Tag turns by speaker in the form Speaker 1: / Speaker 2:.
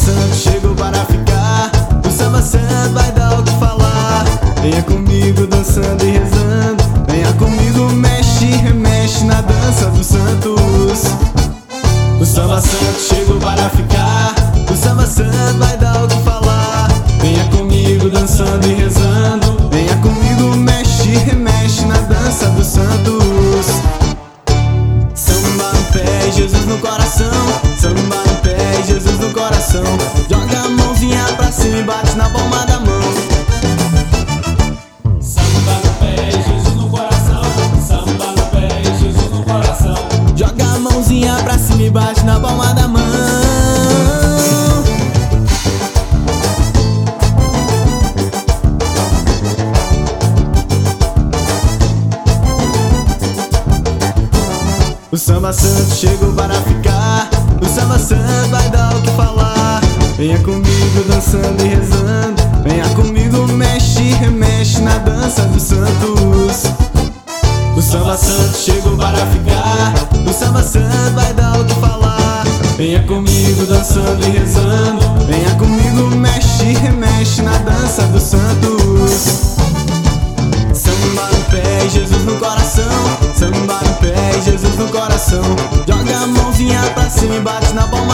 Speaker 1: santo chegou para ficar. O samba santo vai dar o que falar. Venha comigo dançando e rezando. Venha comigo, mexe e remexe na dança dos santos. O samba santo chegou para ficar. O samba santo vai dar o que falar. Venha comigo dançando e rezando. Venha comigo, mexe e remexe na dança dos santos. Samba no pé, Jesus no coração. Samba no pé, Jesus no coração. Joga a mãozinha pra cima e bate na palma da mão.
Speaker 2: Samba no pé, Jesus no coração. Samba no pé, Jesus no coração.
Speaker 1: Joga a mãozinha pra cima e bate na palma da mão. O samba santo chegou para ficar. O samba santo vai dar o que falar. Venha comigo dançando e rezando. Venha comigo, mexe e remexe na dança dos santos. O samba santo chegou para ficar. O samba santo vai dar o que falar. Venha comigo dançando e rezando. Venha comigo, mexe e remexe na dança dos santos. Samba no pé, Jesus no coração. Samba no pé, Jesus no coração. Joga a mãozinha pra cima e bate na palma